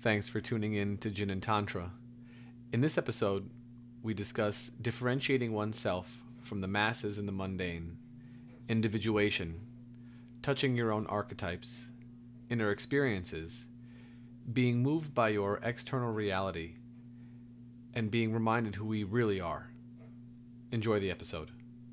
Thanks for tuning in to Jin and Tantra. In this episode, we discuss differentiating oneself from the masses and the mundane, individuation, touching your own archetypes, inner experiences, being moved by your external reality, and being reminded who we really are. Enjoy the episode.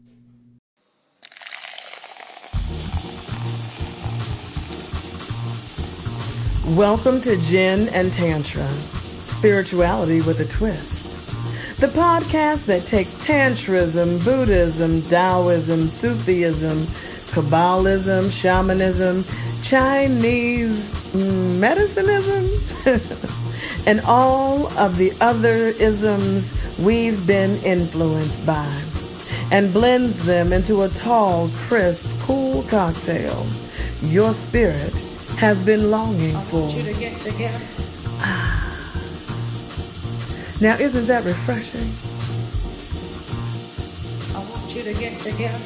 Welcome to Jin and Tantra, spirituality with a twist. The podcast that takes Tantrism, Buddhism, Taoism, Sufism, Kabbalism, Shamanism, Chinese medicinism, and all of the other isms we've been influenced by, and blends them into a tall, crisp, cool cocktail your spirit has been longing for. I want you to get together. Now, isn't that refreshing? I want you to get together.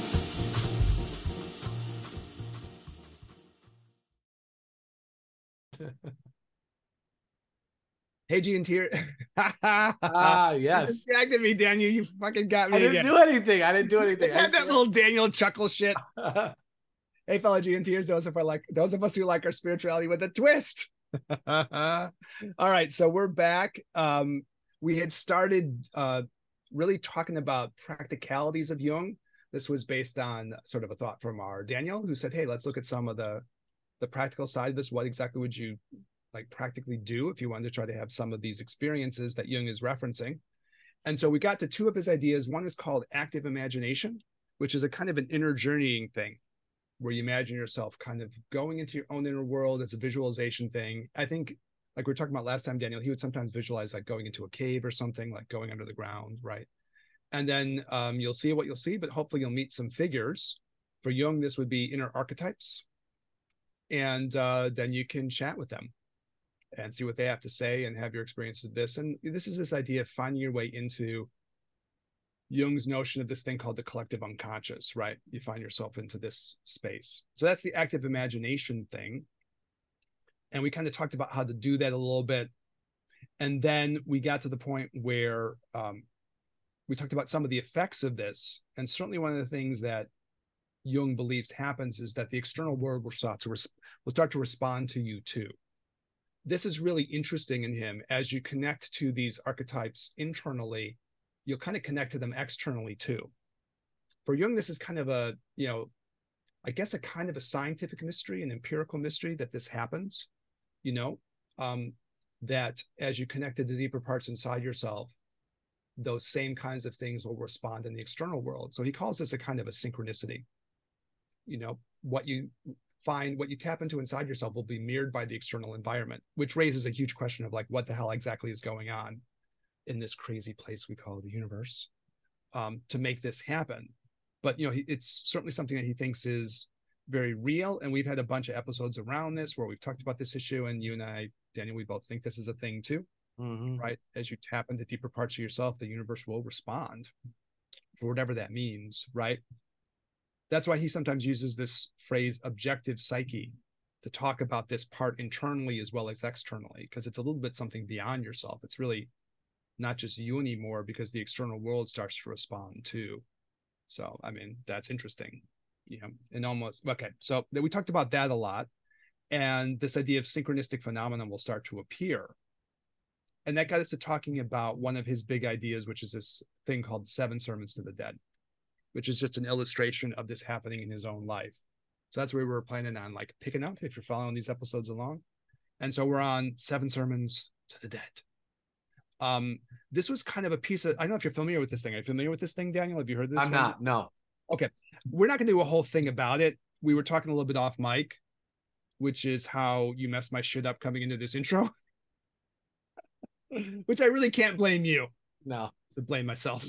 Hey, G and Tier. Yes. You distracted me, Daniel. You fucking got me I didn't again. do anything. I didn't do anything. Had that little Daniel chuckle shit. Hey, fellow G and Tiers, those of us who like our spirituality with a twist. All right, so we're back. We had started really talking about practicalities of Jung. This was based on sort of a thought from our Daniel, who said, hey, let's look at some of the practical side of this. What exactly would you like practically do if you wanted to try to have some of these experiences that Jung is referencing? And so we got to two of his ideas. One is called active imagination, which is a kind of an inner journeying thing, where you imagine yourself kind of going into your own inner world. It's a visualization thing. I think, like we were talking about last time, Daniel, he would sometimes visualize like going into a cave or something, like going under the ground, right? And then you'll see what you'll see, but hopefully you'll meet some figures. For Jung, this would be inner archetypes. And then you can chat with them and see what they have to say and have your experience of this. And this is this idea of finding your way into Jung's notion of this thing called the collective unconscious, right? You find yourself into this space. So that's the active imagination thing. And we kind of talked about how to do that a little bit. And then we got to the point where we talked about some of the effects of this. And certainly one of the things that Jung believes happens is that the external world will start to respond to you too. This is really interesting in him. As you connect to these archetypes internally, you'll kind of connect to them externally too. For Jung, this is kind of a, I guess a kind of a scientific mystery, an empirical mystery that this happens, that as you connect to the deeper parts inside yourself, those same kinds of things will respond in the external world. So he calls this a kind of a synchronicity. What you find, what you tap into inside yourself will be mirrored by the external environment, which raises a huge question of like, what the hell exactly is going on in this crazy place we call the universe to make this happen. But it's certainly something that he thinks is very real, and we've had a bunch of episodes around this where we've talked about this issue, and you and I, Daniel, we both think this is a thing too. Right? As you tap into deeper parts of yourself, the universe will respond for whatever that means, right? That's why he sometimes uses this phrase objective psyche to talk about this part internally as well as externally, because it's a little bit something beyond yourself. It's really not just you anymore, because the external world starts to respond too. So, I mean, that's interesting, and almost, okay. So we talked about that a lot, and this idea of synchronistic phenomenon will start to appear. And that got us to talking about one of his big ideas, which is this thing called 7 Sermons to the Dead, which is just an illustration of this happening in his own life. So that's where we were planning on like picking up, if you're following these episodes along. And so we're on 7 Sermons to the Dead. This was kind of a piece of, I don't know if you're familiar with this thing. Are you familiar with this thing, Daniel? Have you heard this? I'm not, no. Okay. We're not going to do a whole thing about it. We were talking a little bit off mic, which is how you messed my shit up coming into this intro, which I really can't blame you. No. To blame myself.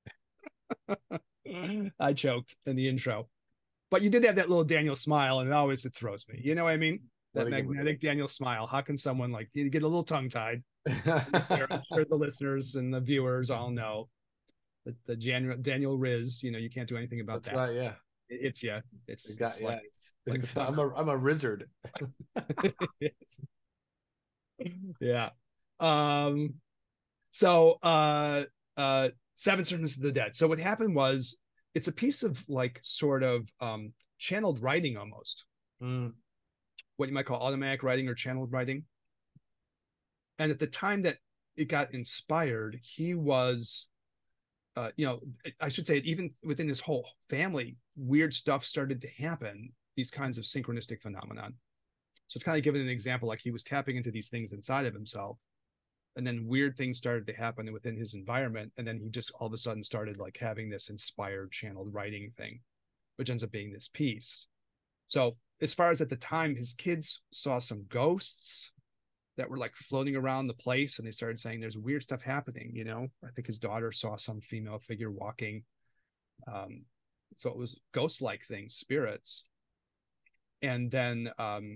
I choked in the intro. But you did have that little Daniel smile, and it throws me. You know what I mean? That magnetic Daniel smile. How can someone like you get a little tongue-tied? I'm sure the listeners and the viewers all know that the Daniel Riz, you can't do anything about that. Right, yeah. It's I'm a wizard. Yeah. Um, so Seven Servants of the Dead. So what happened was it's a piece of like sort of channeled writing almost. What you might call automatic writing or channeled writing. And at the time that it got inspired, he was I should say, even within his whole family, weird stuff started to happen, these kinds of synchronistic phenomenon. So it's kind of giving an example, like he was tapping into these things inside of himself, and then weird things started to happen within his environment, and then he just all of a sudden started like having this inspired channeled writing thing, which ends up being this piece. So as far as at the time, his kids saw some ghosts that were like floating around the place, and they started saying there's weird stuff happening. I think his daughter saw some female figure walking. So it was ghost like things, spirits. And then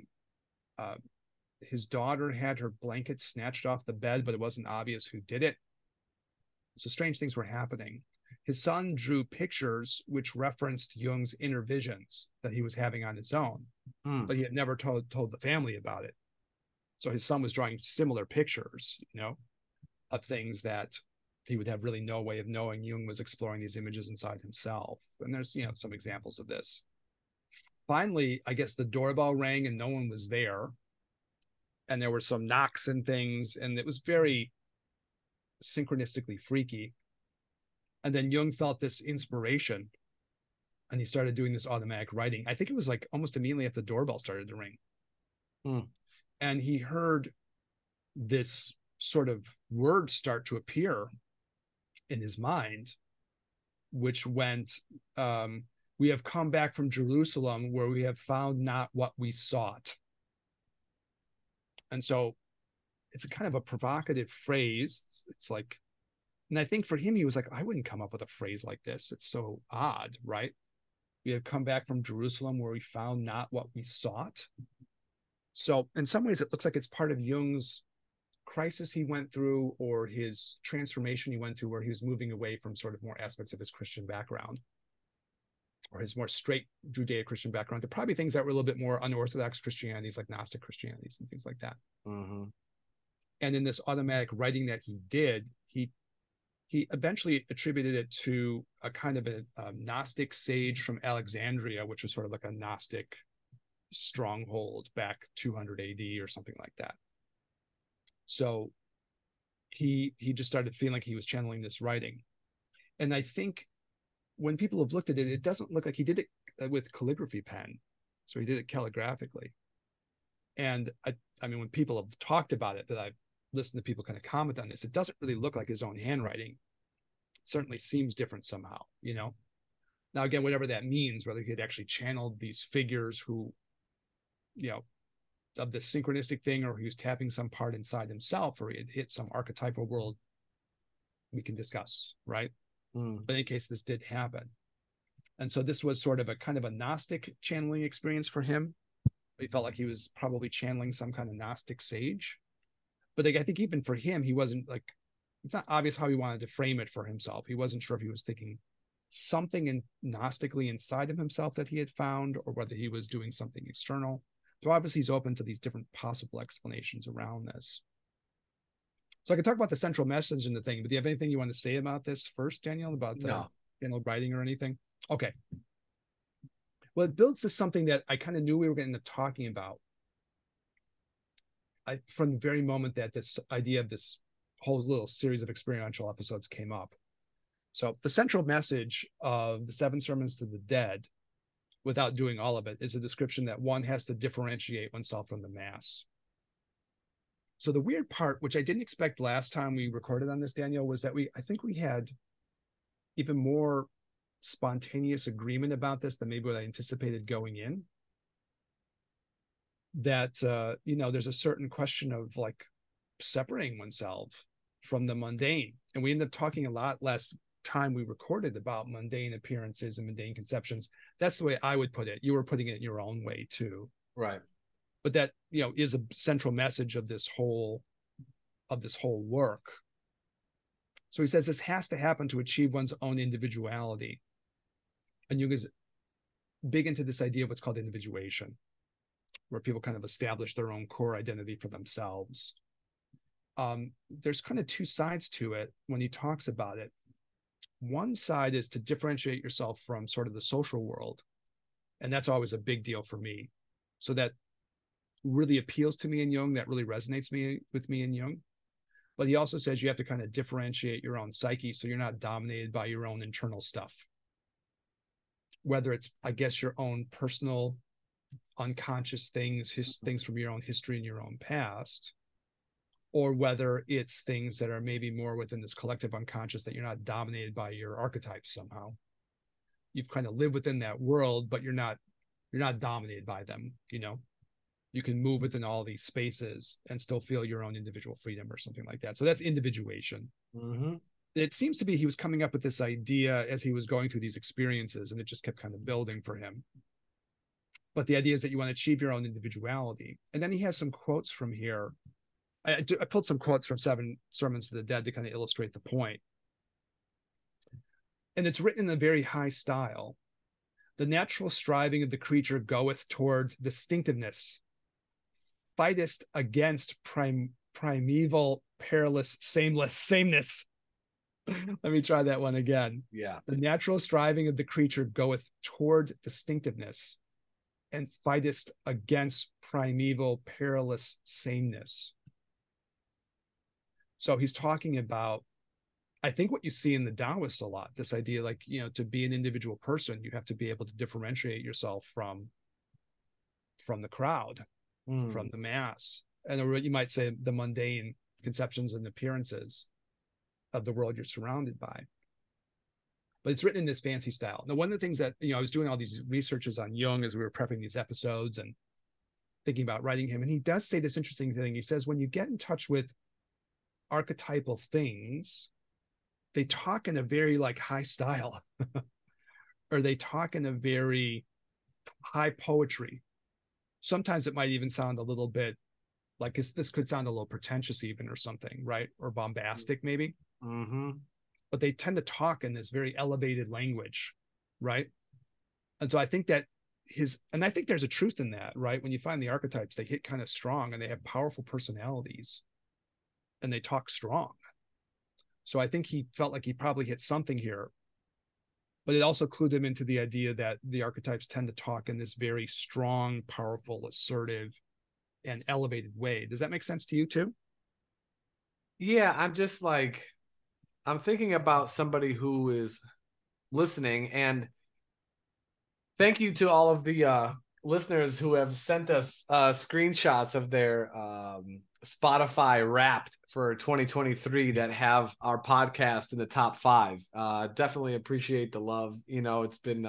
his daughter had her blanket snatched off the bed, but it wasn't obvious who did it. So strange things were happening. His son drew pictures which referenced Jung's inner visions that he was having on his own, but he had never told the family about it. So his son was drawing similar pictures, of things that he would have really no way of knowing. Jung was exploring these images inside himself. And there's, some examples of this. Finally, I guess the doorbell rang and no one was there. And there were some knocks and things, and it was very synchronistically freaky. And then Jung felt this inspiration and he started doing this automatic writing. I think it was like almost immediately after the doorbell started to ring. And he heard this sort of word start to appear in his mind, which went, we have come back from Jerusalem where we have found not what we sought. And so it's a kind of a provocative phrase. It's like, and I think for him, he was like, I wouldn't come up with a phrase like this. It's so odd, right? We have come back from Jerusalem where we found not what we sought. So in some ways, it looks like it's part of Jung's crisis he went through, or his transformation he went through, where he was moving away from sort of more aspects of his Christian background, or his more straight Judeo-Christian background. There are probably things that were a little bit more unorthodox Christianities, like Gnostic Christianities and things like that. And in this automatic writing that he did, he eventually attributed it to a kind of a Gnostic sage from Alexandria, which was sort of like a Gnostic stronghold back 200 AD or something like that. So he just started feeling like he was channeling this writing. And I think when people have looked at it, it doesn't look like he did it with calligraphy pen. So he did it calligraphically. And I mean, when people have talked about it, that I've listened to people kind of comment on this, it doesn't really look like his own handwriting. It certainly seems different somehow, Now, again, whatever that means, whether he had actually channeled these figures who, of the synchronistic thing, or he was tapping some part inside himself, or he had hit some archetypal world, we can discuss, right? But in any case, this did happen. And so this was sort of a kind of a Gnostic channeling experience for him. He felt like he was probably channeling some kind of Gnostic sage. But I think even for him, he wasn't like, it's not obvious how he wanted to frame it for himself. He wasn't sure if he was thinking something Gnostically inside of himself that he had found, or whether he was doing something external. So obviously he's open to these different possible explanations around this. So I can talk about the central message in the thing, but do you have anything you want to say about this first, Daniel, about the writing or anything? Okay. Well, it builds to something that I kind of knew we were going to end up talking about. From the very moment that this idea of this whole little series of experiential episodes came up. So the central message of the Seven Sermons to the Dead, without doing all of it, is a description that one has to differentiate oneself from the mass. So the weird part, which I didn't expect last time we recorded on this, Daniel, was that I think we had even more spontaneous agreement about this than maybe what I anticipated going in. That, there's a certain question of like separating oneself from the mundane. And we ended up talking a lot last time we recorded about mundane appearances and mundane conceptions. That's the way I would put it. You were putting it in your own way too. Right. But that, is a central message of this whole work. So he says this has to happen to achieve one's own individuality. And Jung is big into this idea of what's called individuation, where people kind of establish their own core identity for themselves. there's kind of two sides to it when he talks about it. One side is to differentiate yourself from sort of the social world. And that's always a big deal for me. So that really appeals to me in Jung. That really resonates with me in Jung. But he also says you have to kind of differentiate your own psyche so you're not dominated by your own internal stuff. Whether it's, I guess, your own personal unconscious things, things from your own history and your own past, or whether it's things that are maybe more within this collective unconscious that you're not dominated by your archetypes somehow. You've kind of lived within that world, but you're not dominated by them, you know. You can move within all these spaces and still feel your own individual freedom or something like that. So that's individuation. Mm-hmm. It seems to be he was coming up with this idea as he was going through these experiences, and it just kept kind of building for him. But the idea is that you want to achieve your own individuality. And then he has some quotes from here. I pulled some quotes from 7 Sermons to the Dead to kind of illustrate the point. And it's written in a very high style. The natural striving of the creature goeth toward distinctiveness, fightest against primeval, perilous, sameness. Let me try that one again. Yeah. The natural striving of the creature goeth toward distinctiveness, and fightest against primeval, perilous sameness. So he's talking about, I think, what you see in the Taoists a lot, this idea, like, you know, to be an individual person, you have to be able to differentiate yourself from the crowd, from the mass, and you might say the mundane conceptions and appearances of the world you're surrounded by. But it's written in this fancy style. Now, one of the things that, you know, I was doing all these researches on Jung as we were prepping these episodes and thinking about writing him, and he does say this interesting thing. He says, when you get in touch with archetypal things, they talk in a very like high style, or they talk in a very high poetry. Sometimes it might even sound a little bit like this could sound a little pretentious even, or something, right? Or bombastic maybe. Mm-hmm. But they tend to talk in this very elevated language, right? And so I think that I think there's a truth in that, right? When you find the archetypes, they hit kind of strong and they have powerful personalities and they talk strong. So I think he felt like he probably hit something here, but it also clued him into the idea that the archetypes tend to talk in this very strong, powerful, assertive, and elevated way. Does that make sense to you too? Yeah, I'm thinking about somebody who is listening, and thank you to all of the listeners who have sent us screenshots of their Spotify Wrapped for 2023 that have our podcast in the top 5. Definitely appreciate the love. You know, it's been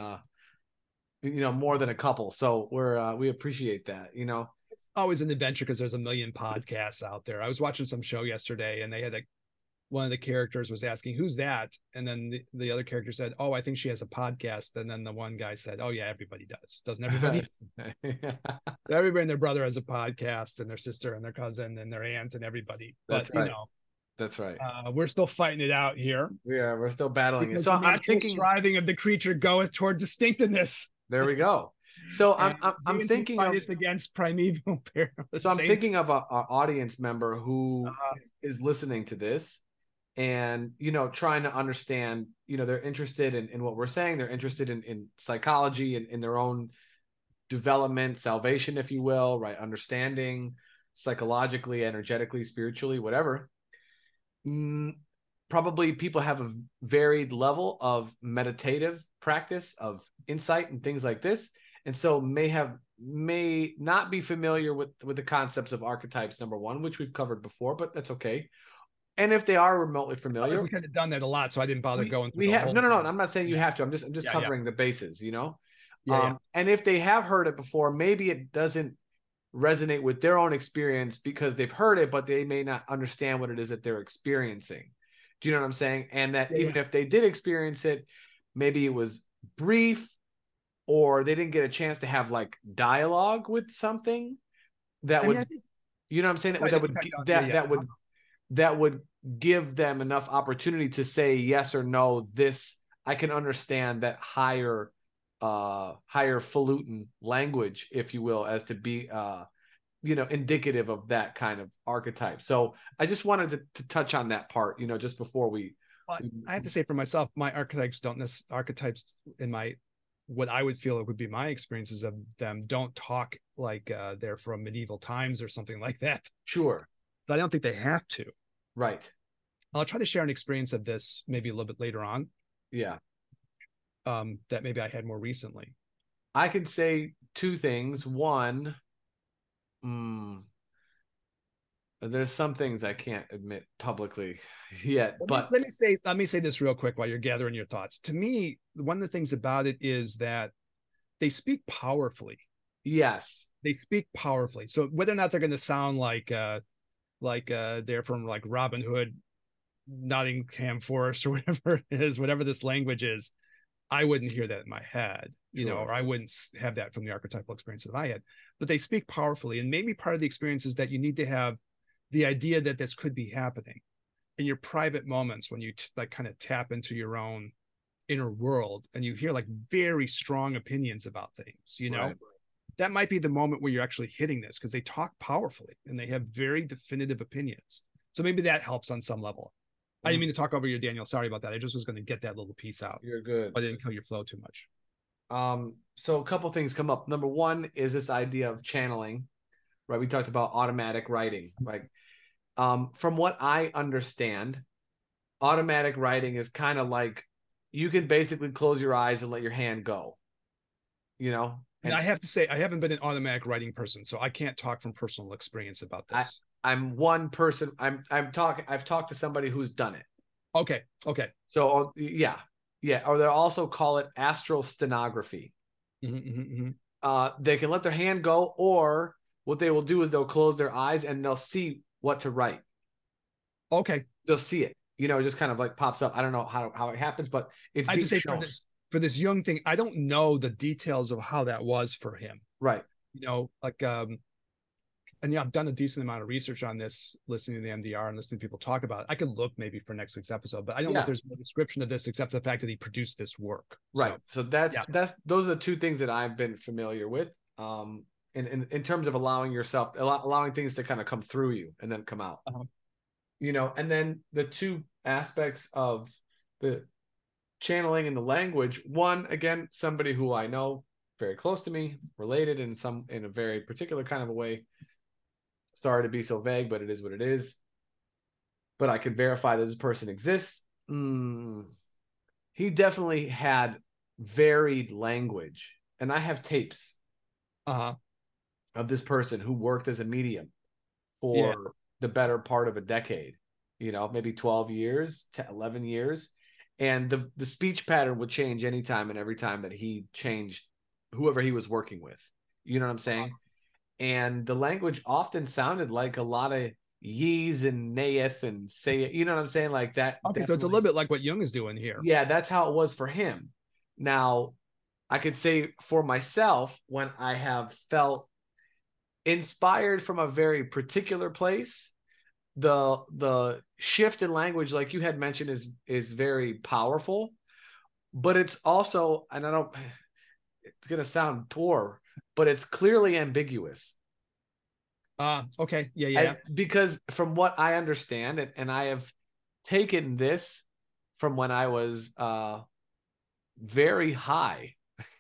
more than a couple, so we appreciate that. You know, it's always an adventure because there's a million podcasts out there. I was watching some show yesterday, and they had one of the characters was asking, who's that? And then the other character said, oh, I think she has a podcast. And then the one guy said, oh yeah, everybody does. Doesn't everybody? Yeah. Everybody and their brother has a podcast, and their sister and their cousin and their aunt and everybody. That's but right. You know, that's right. We're still fighting it out here. We're still battling because it. So the I'm thinking, striving of the creature goeth toward distinctiveness. There we go. So I'm thinking of against primeval perilous. So I'm thinking of an audience member who is listening to this, and, you know, trying to understand, you know, they're interested in what we're saying. They're interested in psychology and in their own development, salvation, if you will, right? Understanding psychologically, energetically, spiritually, whatever. Probably people have a varied level of meditative practice, of insight and things like this. And so may not be familiar with the concepts of archetypes, number one, which we've covered before, but that's okay. And if they are remotely familiar, we kind of done that a lot, so I didn't bother going through. We have no. I'm not saying you have to. I'm just covering the bases, you know. And if they have heard it before, maybe it doesn't resonate with their own experience because they've heard it, but they may not understand what it is that they're experiencing. Do you know what I'm saying? And that even if they did experience it, maybe it was brief, or they didn't get a chance to have like dialogue with something that you know what I'm saying? That would give them enough opportunity to say yes or no. This, I can understand that higher falutin language, if you will, as to be indicative of that kind of archetype. So I just wanted to touch on that part, just before we. Well, I have to say for myself, my archetypes in my, what I would feel it would be my experiences of them don't talk like they're from medieval times or something like that. Sure. But I don't think they have to. Right. I'll try to share an experience of this maybe a little bit later on. Yeah. That maybe I had more recently. I can say two things. One, there's some things I can't admit publicly yet, but let me say this real quick while you're gathering your thoughts. To me, one of the things about it is that they speak powerfully. Yes, they speak powerfully. So whether or not they're going to sound like they're from like Robin Hood, Nottingham Forest, or whatever it is, whatever this language is, I wouldn't hear that in my head, or I wouldn't have that from the archetypal experience that I had. But they speak powerfully, and maybe part of the experience is that you need to have the idea that this could be happening in your private moments when you like kind of tap into your own inner world and you hear like very strong opinions about things, Right. That might be the moment where you're actually hitting this, because they talk powerfully and they have very definitive opinions. So maybe that helps on some level. I didn't mean to talk over you, Daniel. Sorry about that. I just was going to get that little piece out. You're good. I didn't kill your flow too much. So a couple things come up. Number one is this idea of channeling, right? We talked about automatic writing, right? From what I understand, automatic writing is kind of like you can basically close your eyes and let your hand go, And I have to say, I haven't been an automatic writing person, so I can't talk from personal experience about this. I'm one person. I've talked to somebody who's done it. Okay. So yeah. Or they also call it astral stenography. They can let their hand go, or what they will do is they'll close their eyes and they'll see what to write. Okay. They'll see it. It just kind of like pops up. I don't know how it happens, but it's. I just say for this young thing, I don't know the details of how that was for him. Right. And I've done a decent amount of research on this, listening to the MDR and listening to people talk about it. I can look maybe for next week's episode, but I don't know if there's no description of this except the fact that he produced this work. Right. So that's those are the two things that I've been familiar with. In terms of allowing things to kind of come through you and then come out. And then the two aspects of the channeling and the language. One, again, somebody who I know very close to me, related in a very particular kind of a way. Sorry to be so vague, but it is what it is. But I could verify that this person exists. He definitely had varied language. And I have tapes of this person who worked as a medium for the better part of a decade, maybe 12 years to 11 years. And the speech pattern would change anytime and every time that he changed whoever he was working with. You know what I'm saying? And the language often sounded like a lot of yees and nayeth and say it, you know what I'm saying? Like that. Okay, so it's a little bit like what Jung is doing here. Yeah, that's how it was for him. Now, I could say for myself, when I have felt inspired from a very particular place, the shift in language, like you had mentioned, is very powerful, but it's also, and it's going to sound poor, but it's clearly ambiguous. Okay. Yeah. Because from what I understand, and I have taken this from when I was very high,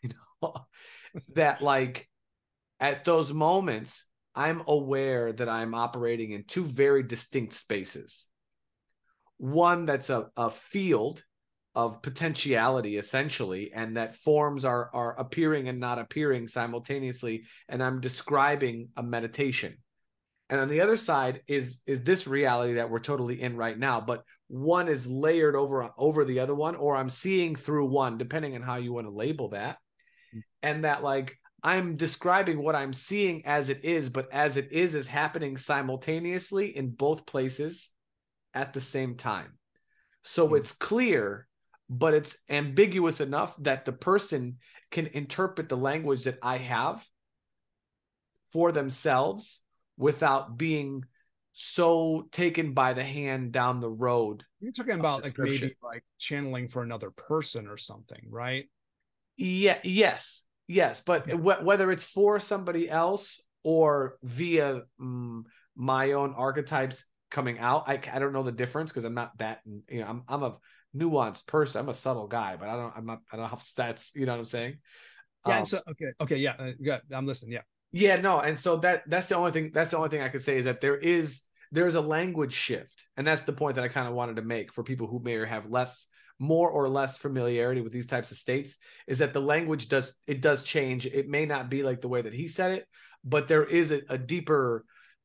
that like at those moments, I'm aware that I'm operating in two very distinct spaces. One that's a field of potentiality, essentially, and that forms are appearing and not appearing simultaneously, and I'm describing a meditation. And on the other side is this reality that we're totally in right now, but one is layered over the other one, or I'm seeing through one, depending on how you want to label that. And that like I'm describing what I'm seeing as it is, but as it is happening simultaneously in both places at the same time. So it's clear, but it's ambiguous enough that the person can interpret the language that I have for themselves without being so taken by the hand down the road. You're talking about like maybe like channeling for another person or something, right? Yeah. Yes. But whether it's for somebody else or via my own archetypes coming out. I don't know the difference because I'm not that, I'm a nuanced person. I'm a subtle guy, but I don't have stats, you know what I'm saying? Yeah. So, okay. Yeah. I'm listening. Yeah. Yeah, no. And so that's the only thing I could say is that there's a language shift. And that's the point that I kind of wanted to make for people who may have more or less familiarity with these types of states, is that the language does change. It may not be like the way that he said it, but there is a deeper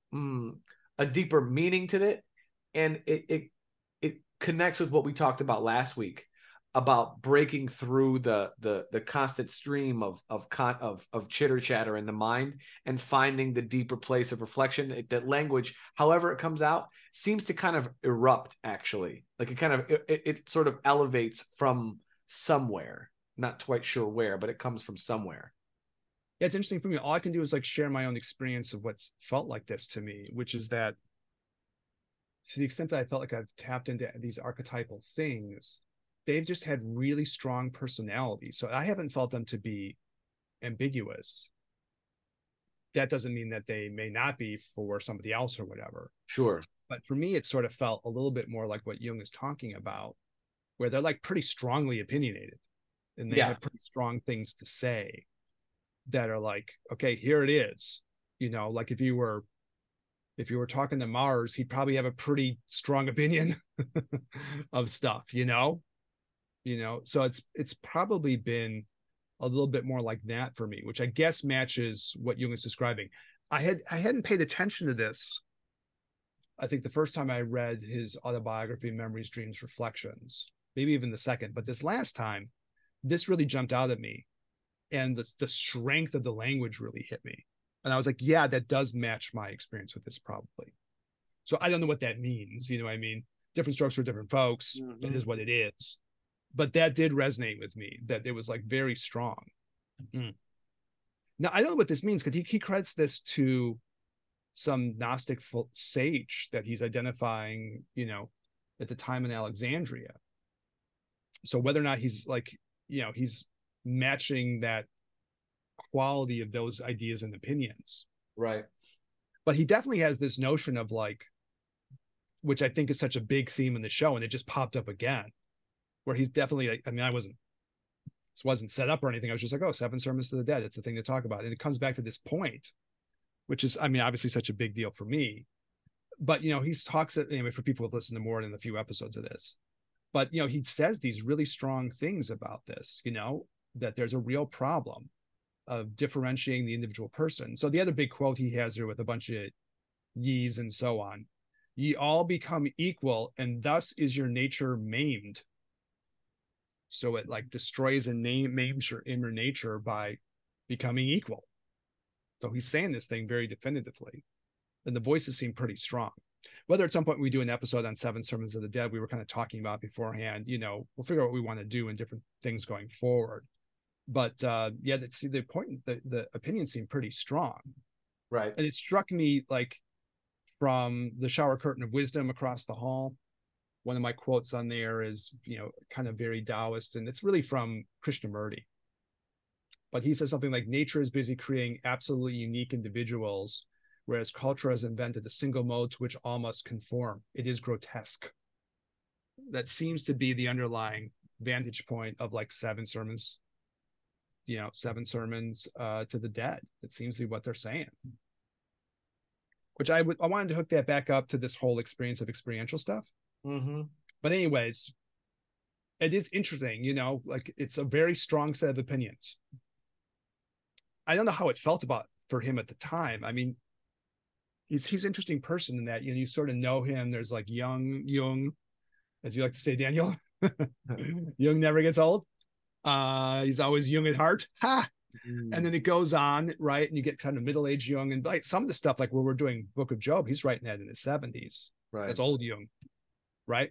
meaning to it. And it connects with what we talked about last week about breaking through the constant stream of chitter chatter in the mind and finding the deeper place of reflection. That language, however it comes out, seems to kind of erupt, actually. Like it sort of elevates from somewhere. Not quite sure where, but it comes from somewhere. Yeah, it's interesting for me. All I can do is like share my own experience of what's felt like this to me, which is that to the extent that I felt like I've tapped into these archetypal things, they've just had really strong personalities. So I haven't felt them to be ambiguous. That doesn't mean that they may not be for somebody else or whatever. Sure. But for me, it sort of felt a little bit more like what Jung is talking about, where they're like pretty strongly opinionated and they have pretty strong things to say that are like, okay, here it is. You know, like if you were talking to Mars, he'd probably have a pretty strong opinion of stuff, you know? So it's probably been a little bit more like that for me, which I guess matches what Jung is describing. I hadn't paid attention to this. I think the first time I read his autobiography, Memories, Dreams, Reflections, maybe even the second, but this last time, this really jumped out at me. And the strength of the language really hit me. And I was like, yeah, that does match my experience with this probably. So I don't know what that means. You know what I mean? Different strokes for different folks. Mm-hmm. It is what it is. But that did resonate with me, that it was like very strong. Mm. Now, I don't know what this means because he credits this to some Gnostic sage that he's identifying, at the time in Alexandria. So whether or not he's like, he's matching that quality of those ideas and opinions. Right. But he definitely has this notion of like, which I think is such a big theme in the show, and it just popped up again, where he's definitely like, I mean, this wasn't set up or anything. I was just like, oh, 7 Sermons to the Dead. It's the thing to talk about. And it comes back to this point, which is, I mean, obviously such a big deal for me. But, he talks, anyway, for people who've listened to more than a few episodes of this. But, he says these really strong things about this, that there's a real problem of differentiating the individual person. So the other big quote he has here with a bunch of ye's and so on, ye all become equal, and thus is your nature maimed. So it like destroys and maims your inner nature by becoming equal. So he's saying this thing very definitively. And the voices seem pretty strong. Whether at some point we do an episode on 7 Sermons of the Dead, we were kind of talking about beforehand, we'll figure out what we want to do in different things going forward. But yeah, the opinions seem pretty strong. Right. And it struck me like from the shower curtain of wisdom across the hall. One of my quotes on there is, kind of very Taoist, and it's really from Krishnamurti. But he says something like, nature is busy creating absolutely unique individuals, whereas culture has invented a single mode to which all must conform. It is grotesque. That seems to be the underlying vantage point of like 7 Sermons, 7 Sermons to the Dead. It seems to be what they're saying. Which I wanted to hook that back up to this whole experience of experiential stuff. Mm-hmm. But anyways, it is interesting, like it's a very strong set of opinions. I don't know how it felt for him at the time. I mean, he's an interesting person in that, you sort of know him. There's like Jung, as you like to say, Daniel. Jung never gets old. He's always young at heart. Ha! And then it goes on, right? And you get kind of middle-aged Jung, and like some of the stuff, like where we're doing Book of Job, he's writing that in his 70s. Right. That's old Jung, right?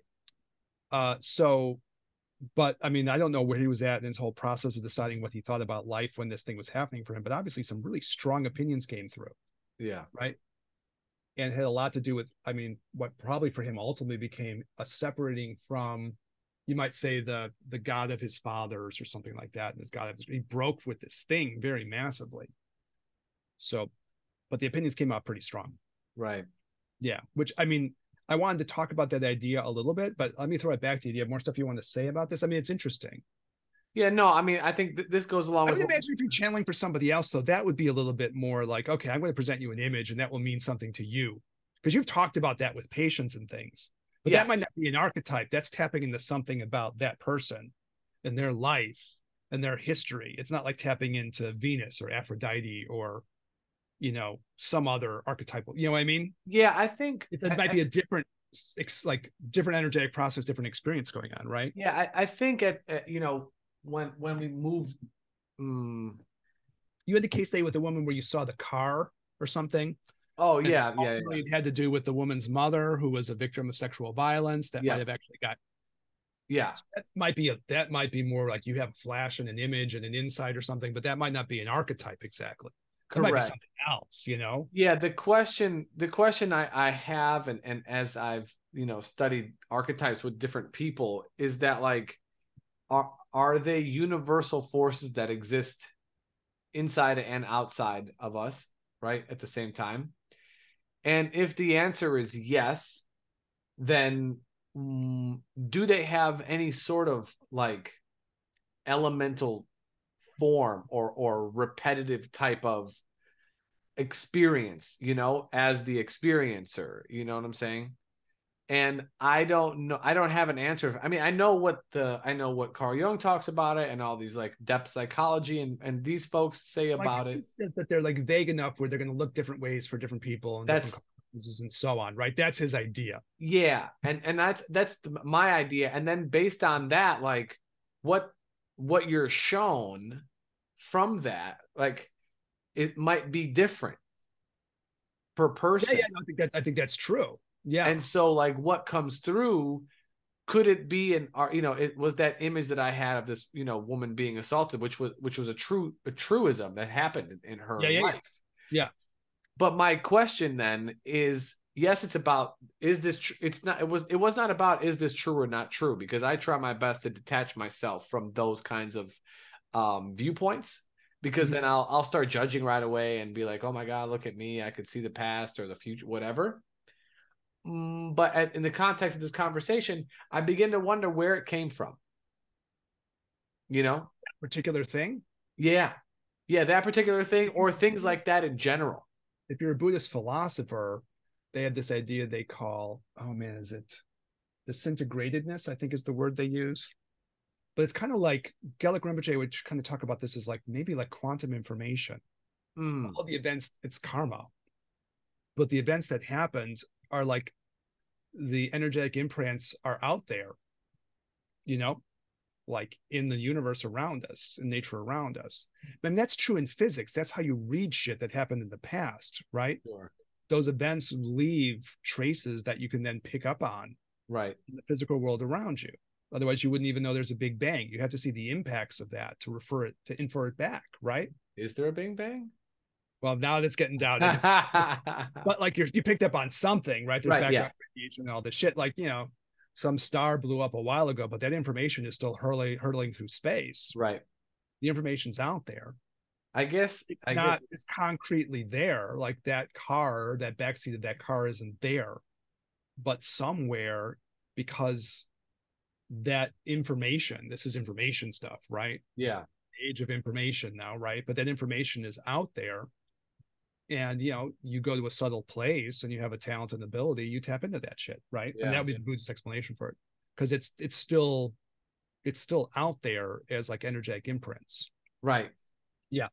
But I mean, I don't know where he was at in his whole process of deciding what he thought about life when this thing was happening for him. But obviously, some really strong opinions came through. Yeah. Right. And it had a lot to do with, I mean, what probably for him ultimately became a separating from, you might say, the God of his fathers or something like that. And he broke with this thing very massively. So, but the opinions came out pretty strong. Right. Yeah, which I mean, I wanted to talk about that idea a little bit, but let me throw it back to you. Do you have more stuff you want to say about this? I mean, it's interesting. Yeah, no, I mean, I think this goes along I with would imagine if you're channeling for somebody else, though, that would be a little bit more like, okay, I'm going to present you an image and that will mean something to you. Because you've talked about that with patients and things. But Yeah. that might not be an archetype. That's tapping into something about that person and their life and their history. It's not like tapping into Venus or Aphrodite or, you know, some other archetypal, you know what I mean? Yeah, I think It might be a different, like different energetic process, different experience going on, right? yeah, I think at you know, when we moved, You had the case study with the woman where you saw the car or something. oh And yeah, yeah, ultimately, it had to do with the woman's mother, who was a victim of sexual violence. That Yeah. might have actually got. yeah, That might be more like you have a flash and an image and an insight or something, but that might not be an archetype exactly. It might be correct. something else, you know. Yeah, the question I have, and as I've, you know, studied archetypes with different people, is that like, are they universal forces that exist inside and outside of us, right, at the same time? And if the answer is yes, then do they have any sort of like elemental form or repetitive type of experience, you know, as the experiencer, you know what I'm saying? And I don't know, I don't have an answer. I mean, I know what Carl Jung talks about it and all these like depth psychology and these folks say about it. That they're like vague enough where they're going to look different ways for different people and That's different causes and so on, right? That's his idea. yeah, and that's my idea. And then based on that, like what you're shown from that, like it might be different per person. Yeah, no, I think that's true. Yeah. And so like what comes through, could it be you know, it was that image that I had of this, you know, woman being assaulted, which was a truism that happened in her life. Yeah. But my question then is, yes, it's about, is this it's not, it was not about, is this true or not true? Because I try my best to detach myself from those kinds of viewpoints, because then I'll start judging right away and be like, oh my God, look at me, I could see the past or the future, whatever. But in the context of this conversation, I begin to wonder where it came from. You know, that particular thing. Yeah, that particular thing, or things like that in general. If you're a Buddhist philosopher, they have this idea they call, oh man, is it disintegratedness? I think is the word they use. But it's kind of like Gelik Rinpoche would kind of talk about this as like maybe like quantum information. All the events, it's karma. But the events that happened are like the energetic imprints are out there, you know, like in the universe around us, in nature around us. And that's true in physics. That's how you read shit that happened in the past, right? Sure. Those events leave traces that you can then pick up on, right, in the physical world around you. Otherwise, you wouldn't even know there's a Big Bang. You have to see the impacts of that to infer it back, right? Is there a Big Bang? Well, now that's getting doubted. But like you picked up on something, right? There's background radiation and all this shit. Like, you know, some star blew up a while ago, but that information is still hurtling through space. Right. The information's out there. I guess it's concretely there. Like that car, that backseat of that car isn't there, but somewhere, because that information, this is information stuff, right? Yeah. Age of information now, right? But that information is out there. And, you know, you go to a subtle place and you have a talent and ability, you tap into that shit, right? Yeah. And that would be the Buddhist explanation for it. Because it's still out there as like energetic imprints. Right. Yeah.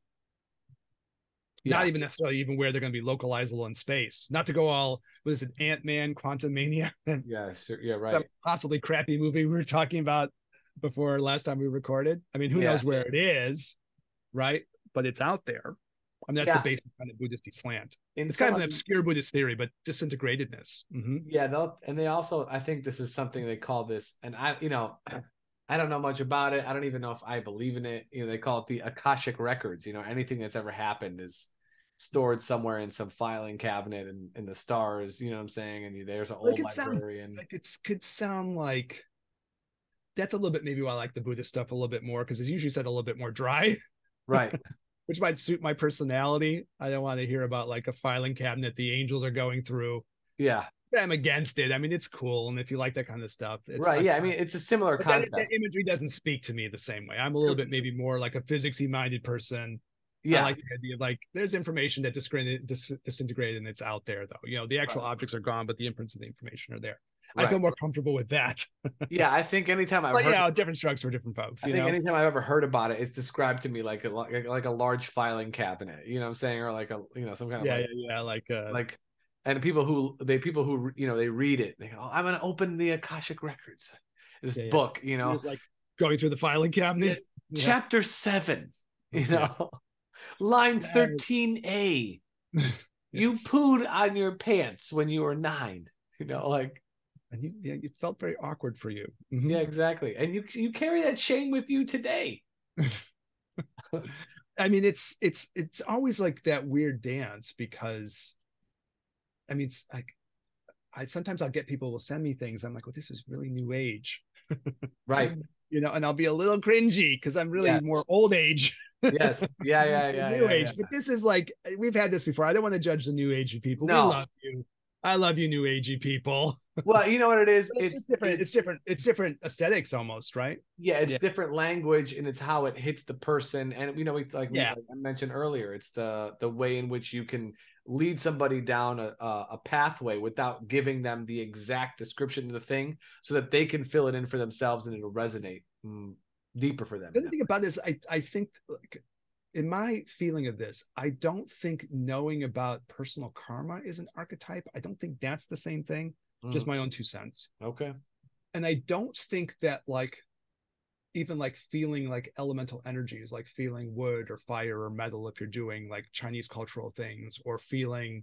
Not even necessarily even where they're going to be localizable in space. Not to go all, what is it, Ant-Man, Quantum Mania? Yeah, right. Some possibly crappy movie we were talking about before last time we recorded. I mean, who knows where it is, right? But it's out there. I mean, that's the basic kind of Buddhist slant. It's kind of an obscure Buddhist theory, but disintegratedness. Mm-hmm. Yeah, and they also, I think this is something they call this, and I don't know much about it. I don't even know if I believe in it. You know, they call it the Akashic records. You know, anything that's ever happened is stored somewhere in some filing cabinet in the stars. You know what I'm saying? And there's an old library. And it could sound like that's a little bit maybe why I like the Buddhist stuff a little bit more, because it's usually said a little bit more dry. Right. which might suit my personality. I don't want to hear about like a filing cabinet the angels are going through. Yeah. I'm against it. I mean, it's cool, and if you like that kind of stuff, it's Right. Yeah. fine. I mean, it's a similar But concept. that imagery doesn't speak to me the same way. I'm a little bit maybe more like a physicsy minded person. Yeah. I like the idea of like there's information that disintegrated and it's out there though. You know, the actual objects are gone, but the imprints of the information are there. Right. I feel more comfortable with that. Yeah, I think anytime I've heard different strokes for different folks. I think anytime I've ever heard about it, it's described to me like a large filing cabinet. You know what I'm saying, or like a some kind of like. And people who they read it. They go, oh, I'm going to open the Akashic Records, this book. You know, just like going through the filing cabinet. Chapter 7. You know, line 13A. You pooed on your pants when you were 9. You know, like. And it felt very awkward for you. Mm-hmm. Yeah, exactly. And you carry that shame with you today. I mean, it's always like that weird dance because, I mean, it's like sometimes I'll get people will send me things. I'm like, well, this is really new age. Right. You know, and I'll be a little cringy because I'm really more old age. Yes. Yeah. New age. But this is like, we've had this before. I don't want to judge the new agey people. No. We love you. I love you, new agey people. Well, you know what it is? It's different. It's different. It's different aesthetics almost, right? Yeah, it's different language, and it's how it hits the person. And like I mentioned earlier, it's the way in which you can lead somebody down a pathway without giving them the exact description of the thing, so that they can fill it in for themselves, and it'll resonate deeper for them. The other thing about this, I think, like, in my feeling of this, I don't think knowing about personal karma is an archetype. I don't think that's the same thing. Just my own 2 cents. Okay. And I don't think that like even like feeling like elemental energies, like feeling wood or fire or metal, if you're doing like Chinese cultural things, or feeling,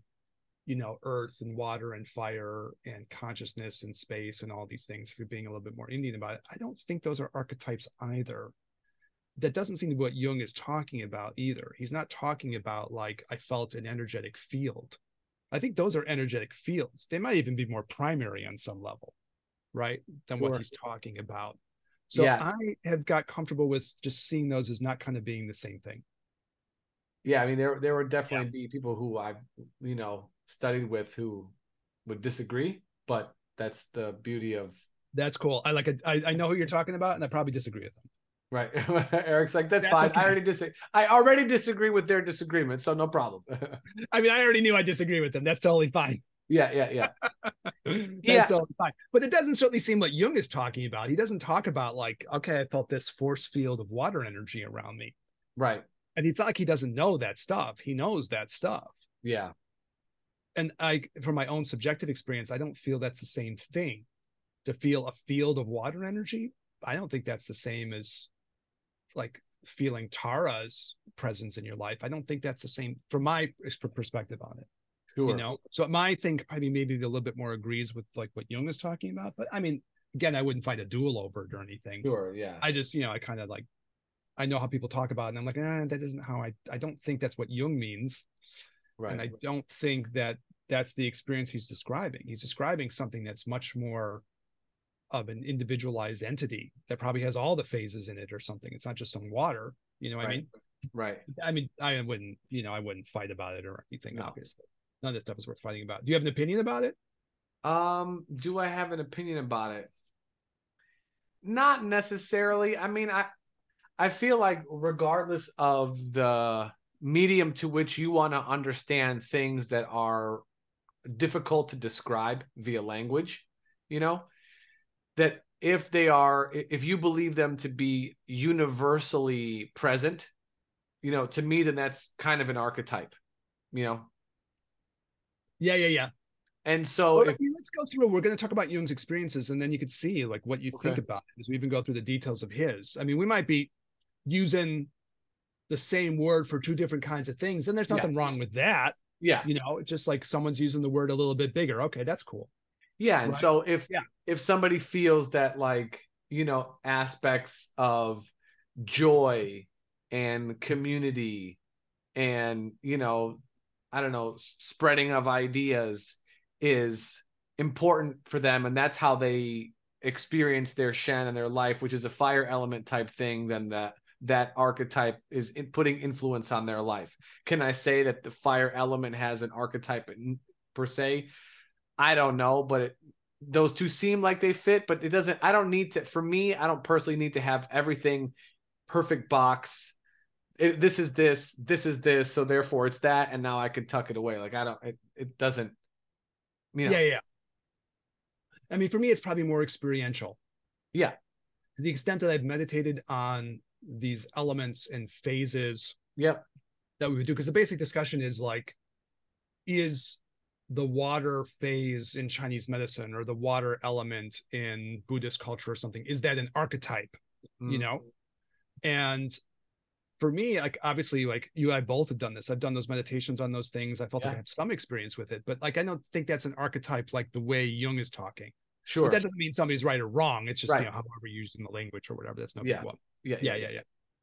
earth and water and fire and consciousness and space and all these things, if you're being a little bit more Indian about it, I don't think those are archetypes either. That doesn't seem to be what Jung is talking about either. He's not talking about like, I felt an energetic field. I think those are energetic fields. They might even be more primary on some level, right? Than what he's talking about. So I have got comfortable with just seeing those as not kind of being the same thing. Yeah, I mean, there would definitely be people who I've, studied with who would disagree, but that's the beauty of. That's cool. I like it. I know who you're talking about, and I probably disagree with them. Right. Eric's like, that's fine. Okay. I already disagree with their disagreement, so no problem. I mean, I already knew I disagree with them. That's totally fine. Yeah. That's totally fine. But it doesn't certainly seem what Jung is talking about. He doesn't talk about like, okay, I felt this force field of water energy around me. Right. And it's not like he doesn't know that stuff. He knows that stuff. Yeah. And from my own subjective experience, I don't feel that's the same thing. To feel a field of water energy, I don't think that's the same as like feeling Tara's presence in your life. I don't think that's the same from my perspective on it. Sure. So my thing probably maybe a little bit more agrees with like what Jung is talking about. But I mean, again, I wouldn't fight a duel over it or anything. Sure. Yeah. I just, I kind of like, I know how people talk about it, and I'm like, that isn't how I don't think that's what Jung means. Right. And I don't think that that's the experience he's describing. He's describing something that's much more of an individualized entity that probably has all the phases in it or something. It's not just some water, what I mean? Right. I mean, I wouldn't fight about it or anything. No. Obviously, none of this stuff is worth fighting about. Do you have an opinion about it? Do I have an opinion about it? Not necessarily. I mean, I feel like regardless of the medium to which you want to understand things that are difficult to describe via language, that if you believe them to be universally present, to me, then that's kind of an archetype, Yeah. And so let's go through. We're going to talk about Jung's experiences, and then you could see like what you think about it as we even go through the details of his. I mean, we might be using the same word for two different kinds of things, and there's nothing wrong with that. Yeah. It's just like someone's using the word a little bit bigger. Okay, that's cool. Yeah. And so if somebody feels that like, aspects of joy and community and, I don't know, spreading of ideas is important for them, and that's how they experience their Shen in their life, which is a fire element type thing, then that archetype is putting influence on their life. Can I say that the fire element has an archetype per se? I don't know, but those two seem like they fit, but it doesn't. I don't need to. For me, I don't personally need to have everything perfect box. This is this is this, so therefore it's that, and now I can tuck it away. Like I don't. It doesn't. You know. Yeah. I mean, for me, it's probably more experiential. Yeah. To the extent that I've meditated on these elements and phases. Yep. That we would do, because the basic discussion is like, is the water phase in Chinese medicine or the water element in Buddhist culture or something, is that an archetype? You know? And for me, like obviously, like you and I both have done this. I've done those meditations on those things. I felt like I have some experience with it, but like I don't think that's an archetype like the way Jung is talking. Sure. But that doesn't mean somebody's right or wrong. It's just however you're using the language or whatever. That's no big one. Yeah.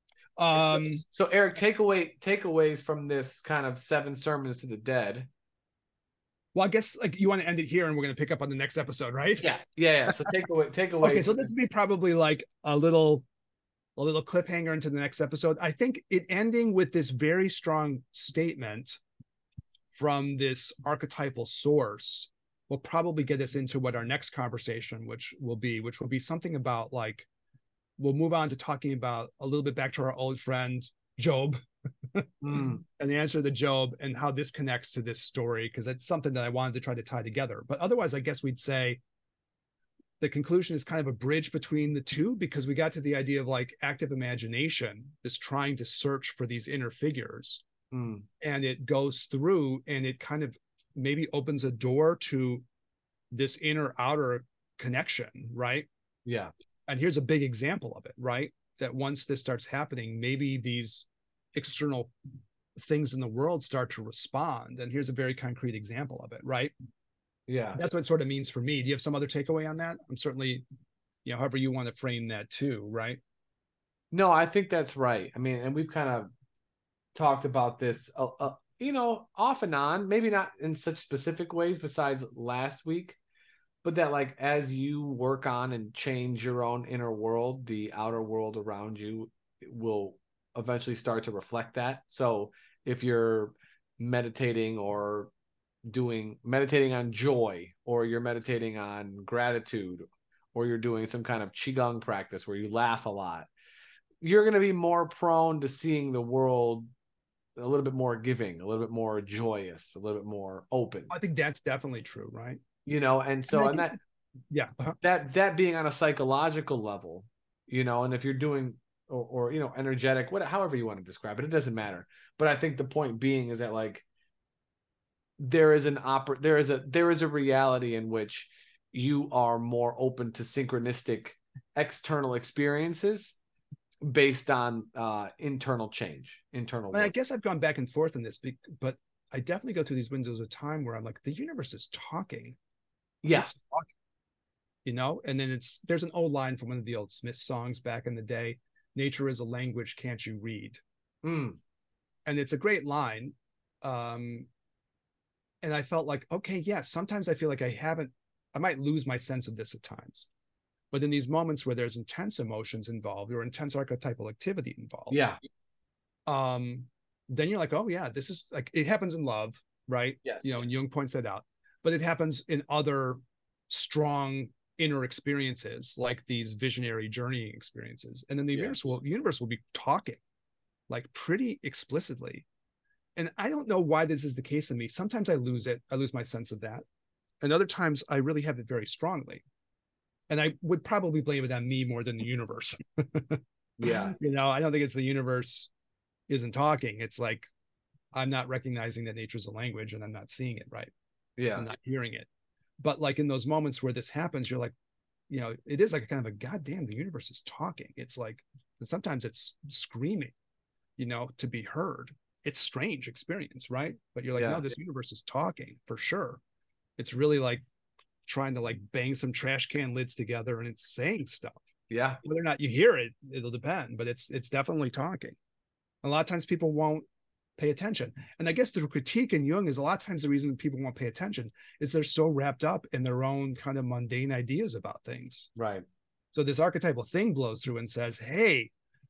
So Eric, takeaways from this kind of 7 sermons to the dead. Well, I guess like you want to end it here and we're going to pick up on the next episode, right? Yeah. So takeaway. Okay, so this would be probably like a little cliffhanger into the next episode. I think it ending with this very strong statement from this archetypal source will probably get us into what our next conversation, which will be something about like, we'll move on to talking about a little bit back to our old friend, Job. And the answer to Job and how this connects to this story, because it's something that I wanted to try to tie together. But otherwise, I guess we'd say the conclusion is kind of a bridge between the two, because we got to the idea of like active imagination, this trying to search for these inner figures. And it goes through and it kind of maybe opens a door to this inner outer connection, right? Yeah. And here's a big example of it, right? That once this starts happening, maybe these external things in the world start to respond. And here's a very concrete example of it, right? Yeah. That's what it sort of means for me. Do you have some other takeaway on that? I'm certainly, however you want to frame that too, right? No, I think that's right. I mean, and we've kind of talked about this, off and on, maybe not in such specific ways besides last week, but that like, as you work on and change your own inner world, the outer world around you will eventually start to reflect that. So if you're meditating or meditating on joy, or you're meditating on gratitude, or you're doing some kind of qigong practice where you laugh a lot, you're going to be more prone to seeing the world a little bit more giving, a little bit more joyous, a little bit more open. I think that's definitely true, right? And so that being on a psychological level, and if you're doing or energetic, however you want to describe it, it doesn't matter. But I think the point being is that like there is a reality in which you are more open to synchronistic external experiences based on internal change, work. I guess I've gone back and forth on this, but I definitely go through these windows of time where I'm like, the universe is talking. Yeah. It's talking, and then there's an old line from one of the old Smith songs back in the day: nature is a language, can't you read? And it's a great line. And I felt like, okay, yeah, sometimes I feel like I might lose my sense of this at times. But in these moments where there's intense emotions involved or intense archetypal activity involved, then you're like, oh yeah, this is like, it happens in love, right? Yes. And Jung points that out, but it happens in other strong inner experiences, like these visionary journeying experiences. And then the universe will be talking like pretty explicitly. And I don't know why this is the case in me. Sometimes I lose my sense of that. And other times I really have it very strongly. And I would probably blame it on me more than the universe. Yeah. I don't think it's the universe isn't talking. It's like, I'm not recognizing that nature's a language and I'm not seeing it right. Yeah. I'm not hearing it. But like in those moments where this happens, you're like, it is like a kind of a goddamn, the universe is talking. It's like, sometimes it's screaming, to be heard. It's strange experience, right? But you're like, no, this universe is talking for sure. It's really like trying to like bang some trash can lids together and it's saying stuff. Yeah. Whether or not you hear it, it'll depend, but it's definitely talking. A lot of times people won't pay attention. And I guess the critique in Jung is a lot of times the reason people won't pay attention is they're so wrapped up in their own kind of mundane ideas about things. Right. So this archetypal thing blows through and says, hey,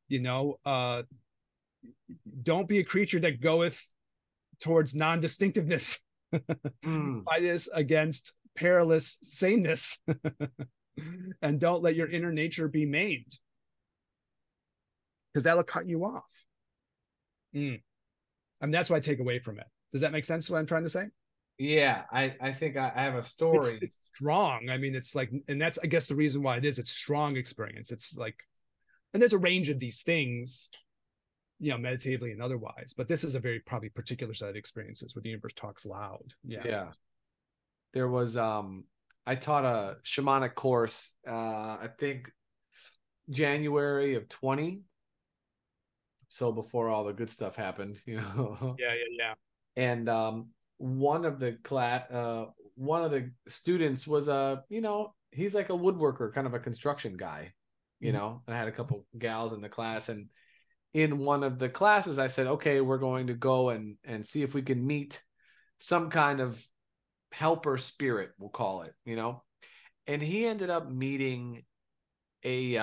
Don't be a creature that goeth towards non-distinctiveness. Mm. Fight us against perilous sameness. And don't let your inner nature be maimed, because that'll cut you off. And that's what I take away from it. Does that make sense what I'm trying to say? Yeah, I think I have a story. It's strong. I mean, it's like, and that's, I guess, the reason why it is. It's strong experience. It's like, and there's a range of these things, meditatively and otherwise. But this is a very probably particular set of experiences where the universe talks loud. Yeah. There was I taught a shamanic course, I think January of 20. So before all the good stuff happened, Yeah. And one of the students was he's like a woodworker, kind of a construction guy, and I had a couple gals in the class, and in one of the classes I said, okay, we're going to go and see if we can meet some kind of helper spirit, we'll call it, and he ended up meeting a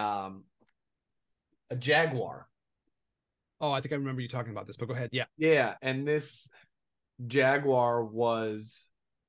jaguar. Oh, I think I remember you talking about this, but go ahead. Yeah. Yeah. And this jaguar was,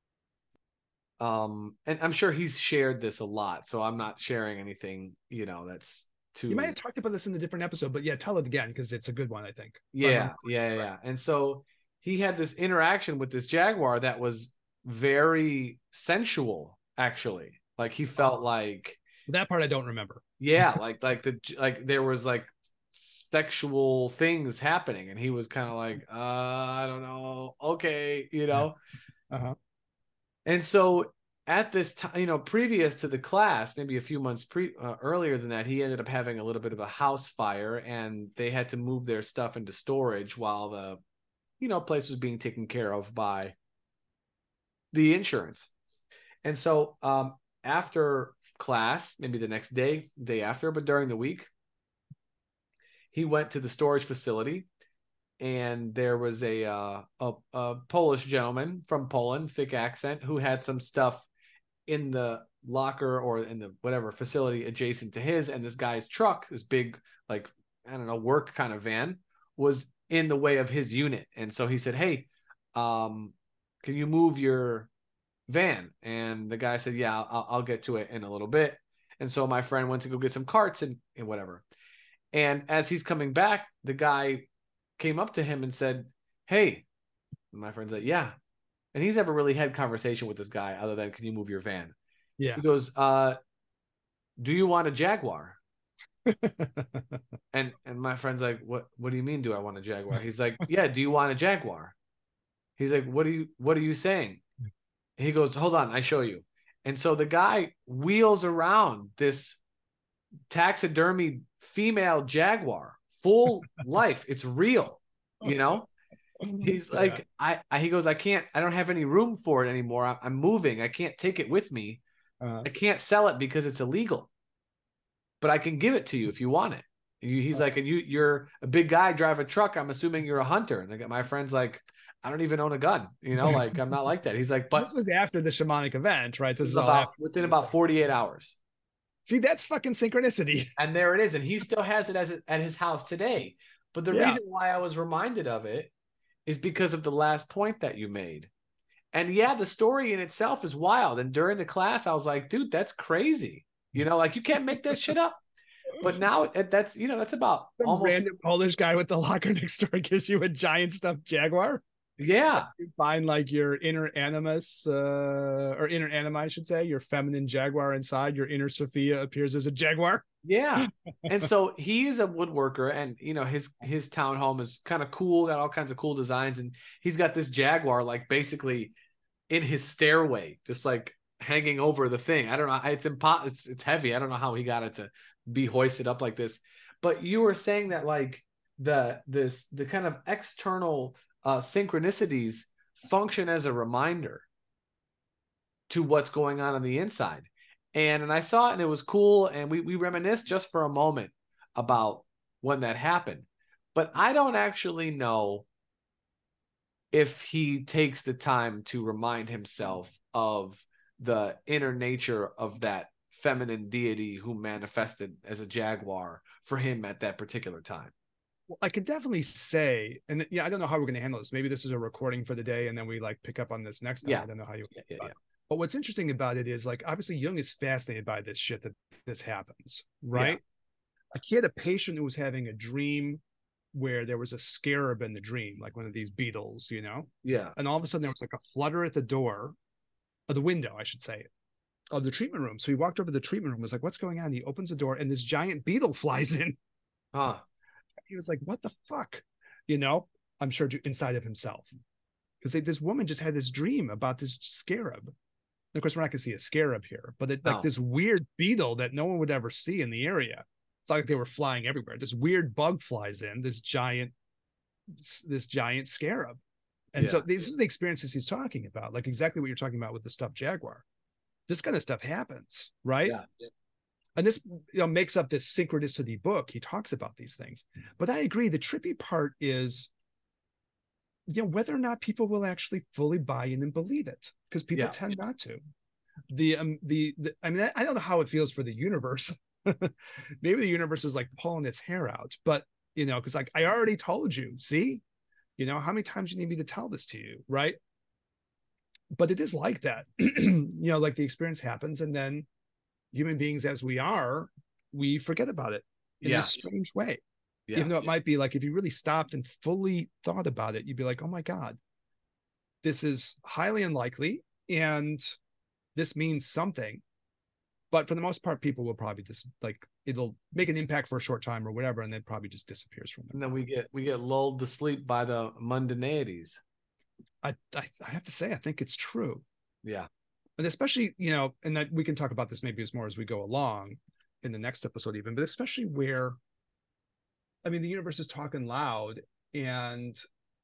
and I'm sure he's shared this a lot, so I'm not sharing anything, that's too. You might have talked about this in a different episode, but yeah, tell it again, because it's a good one, I think. Yeah. And so he had this interaction with this jaguar that was very sensual, actually. Like he felt like that part I don't remember. Yeah, like there was like sexual things happening, and he was kind of like, I don't know, okay, And so at this time, previous to the class, maybe a few months earlier than that, he ended up having a little bit of a house fire, and they had to move their stuff into storage while the place was being taken care of by the insurance. And so after class, maybe the next day after, but during the week, he went to the storage facility, and there was a Polish gentleman from Poland, thick accent, who had some stuff in the locker or in the whatever facility adjacent to his, and this guy's truck, this big, like, I don't know, work kind of van, was in the way of his unit. And so he said, hey, can you move your van? And the guy said, yeah, I'll get to it in a little bit. And so my friend went to go get some carts and whatever. And as he's coming back, the guy came up to him and said, hey, and my friend's like, yeah. And he's never really had conversation with this guy other than, can you move your van? Yeah. He goes, do you want a Jaguar? and my friend's like, what do you mean, do I want a Jaguar? He's like, yeah, do you want a Jaguar? He's like, what are you saying? He goes, hold on, I show you. And so the guy wheels around this taxidermy female jaguar, full life. It's real, He's like, he goes, I don't have any room for it anymore. I'm moving. I can't take it with me. I can't sell it because it's illegal, but I can give it to you if you want it. He's like, and you're a big guy, drive a truck. I'm assuming you're a hunter. And my friend's like, I don't even own a gun, like, I'm not like that. He's like, but this was after the shamanic event, right? This is within about 48 hours. See, that's fucking synchronicity. And there it is. And he still has it at his house today. But the reason why I was reminded of it is because of the last point that you made. And yeah, the story in itself is wild. And during the class, I was like, dude, that's crazy. Like, you can't make that shit up. But now that's about some almost random Polish guy with the locker next door gives you a giant stuffed jaguar. Yeah. You find like your inner animus, or inner anima, I should say, your feminine jaguar inside, your inner Sophia appears as a jaguar. Yeah. And so he's a woodworker, and his townhome is kind of cool, got all kinds of cool designs, and he's got this jaguar like basically in his stairway, just like hanging over the thing. I don't know. It's heavy. I don't know how he got it to be hoisted up like this. But you were saying that like the kind of external synchronicities function as a reminder to what's going on the inside. And I saw it, and it was cool. And we reminisced just for a moment about when that happened. But I don't actually know if he takes the time to remind himself of the inner nature of that feminine deity who manifested as a jaguar for him at that particular time. Well, I could definitely say, and yeah, I don't know how we're going to handle this. Maybe this is a recording for the day, and then we like pick up on this next time. Yeah. I don't know how you. Yeah. But what's interesting about it is like obviously Jung is fascinated by this shit that this happens, right? Like he had a patient who was having a dream where there was a scarab in the dream, like one of these beetles, you know? Yeah. And all of a sudden there was like a flutter at the door, of the window, I should say, of the treatment room. So he walked over to the treatment room, was like, what's going on? He opens the door and this giant beetle flies in. Huh. He was like, what the fuck? You know, I'm sure inside of himself. Because this woman just had this dream about this scarab. And of course, we're not going to see a scarab here, but like this weird beetle that no one would ever see in the area. It's like they were flying everywhere. This weird bug flies in, this giant scarab. And so these are the experiences he's talking about, like exactly what you're talking about with the stuffed jaguar. This kind of stuff happens, right? Yeah. And this makes up this synchronicity book. He talks about these things. But I agree. The trippy part is, whether or not people will actually fully buy in and believe it, because people tend not to. I mean, I don't know how it feels for the universe. Maybe the universe is like pulling its hair out, but because like I already told you, see, how many times you need me to tell this to you, right? But it is like that. Like the experience happens, and then human beings as we are, we forget about it in this strange way. Even though it might be like, if you really stopped and fully thought about it, you'd be like, oh my God, this is highly unlikely. And this means something. But for the most part, people will probably just like, it'll make an impact for a short time or whatever. And then probably just disappears from them. And then we get lulled to sleep by the mundaneities. I have to say, I think it's true. Yeah. And especially, and that we can talk about this maybe as more as we go along in the next episode even, but especially where, I mean, the universe is talking loud and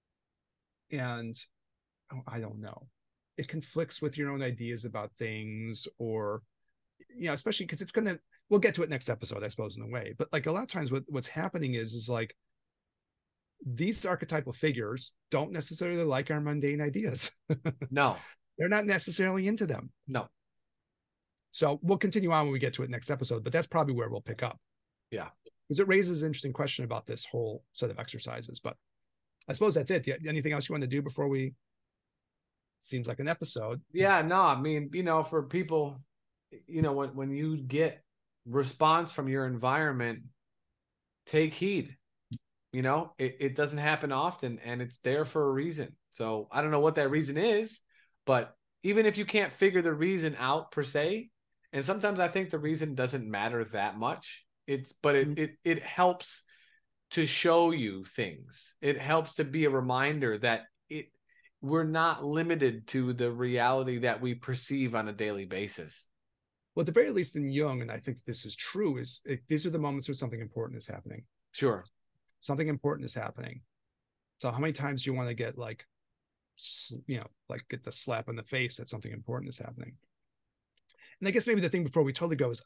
I don't know, it conflicts with your own ideas about things, or, especially because we'll get to it next episode, I suppose, in a way. But like a lot of times what's happening is like these archetypal figures don't necessarily like our mundane ideas. No. They're not necessarily into them. No. So we'll continue on when we get to it next episode, but that's probably where we'll pick up. Yeah. Because it raises an interesting question about this whole set of exercises. But I suppose that's it. Anything else you want to do before we? Seems like an episode. Yeah, no, I mean, for people, when you get response from your environment, take heed. It doesn't happen often, and it's there for a reason. So I don't know what that reason is, but even if you can't figure the reason out per se, and sometimes I think the reason doesn't matter that much. It helps to show you things. It helps to be a reminder that we're not limited to the reality that we perceive on a daily basis. Well, at the very least in Jung, and I think this is true, these are the moments where something important is happening. Sure. Something important is happening. So how many times do you want to get like get the slap in the face that something important is happening? And I guess maybe the thing before we totally go is,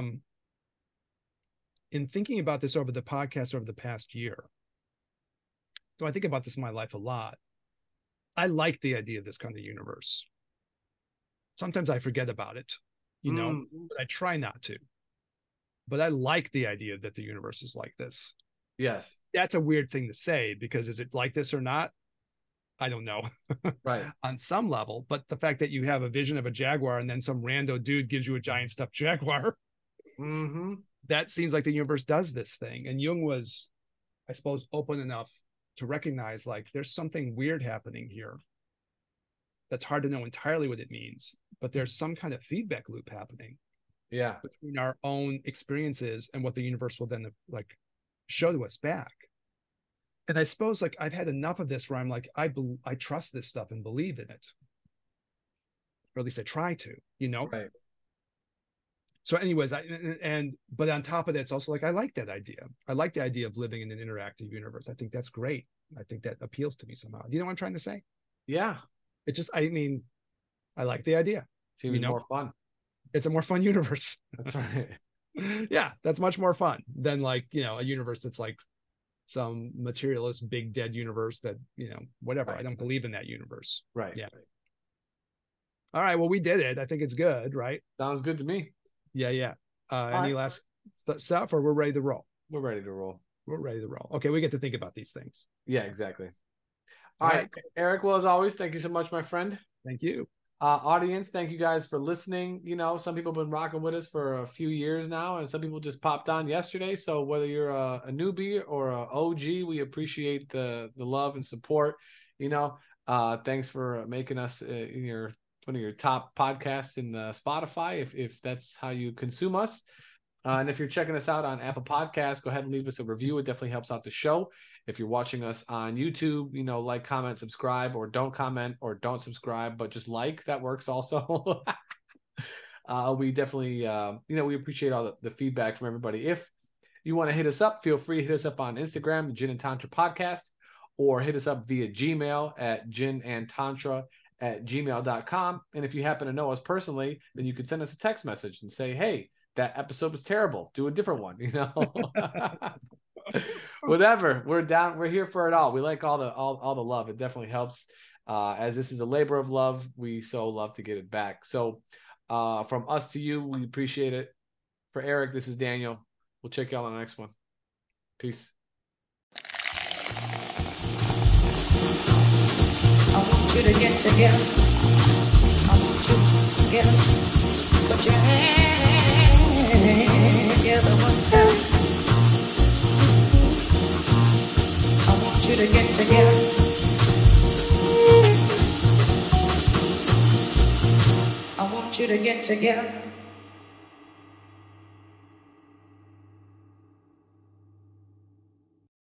in thinking about this over the podcast over the past year, so I think about this in my life a lot. I like the idea of this kind of universe. Sometimes I forget about it, but I try not to. But I like the idea that the universe is like this. Yes. That's a weird thing to say, because is it like this or not? I don't know. Right. On some level, but the fact that you have a vision of a jaguar and then some rando dude gives you a giant stuffed jaguar, that seems like the universe does this thing. And Jung was, I suppose, open enough to recognize like there's something weird happening here that's hard to know entirely what it means, but there's some kind of feedback loop happening between our own experiences and what the universe will then like show to us back. And I suppose like I've had enough of this where I'm like, I trust this stuff and believe in it, or at least I try to, Right. So anyways, but on top of that, it's also like, I like that idea. I like the idea of living in an interactive universe. I think that's great. I think that appeals to me somehow. Do you know what I'm trying to say? Yeah. It just, I like the idea. Seems more fun. It's a more fun universe. That's right. Yeah, that's much more fun than like, a universe that's like some materialist big dead universe that, whatever. Right. I don't believe in that universe. Right. Yeah. All right. Well, we did it. I think it's good, right? Sounds good to me. Yeah. Any right. last stuff, or we're ready to roll? We're ready to roll. We're ready to roll. Okay, we get to think about these things. Yeah, exactly. All All right, Eric. Well, as always, thank you so much, my friend. Thank you. Audience, thank you guys for listening. You know, some people have been rocking with us for a few years now, and some people just popped on yesterday. So whether you're a newbie or a OG, we appreciate the love and support. You know, thanks for making us one of your top podcasts in Spotify, if that's how you consume us. And if you're checking us out on Apple Podcasts, go ahead and leave us a review. It definitely helps out the show. If you're watching us on YouTube, you know, like, comment, subscribe, or don't comment or don't subscribe, but just like, that works also. We definitely, we appreciate all the feedback from everybody. If you want to hit us up, feel free to hit us up on Instagram, the Gin and Tantra Podcast, or hit us up via Gmail at ginandtantra@gmail.com. And if you happen to know us personally, then you could send us a text message and say, hey, that episode was terrible. Do a different one, you know. Whatever. We're down. We're here for it all. We like all the love. It definitely helps. As this is a labor of love, we so love to get it back. So from us to you, we appreciate it. For Eric, this is Daniel. We'll check y'all on the next one. Peace. I want you to get together. I want you to put your hands together one time. I want you to get together. I want you to get together.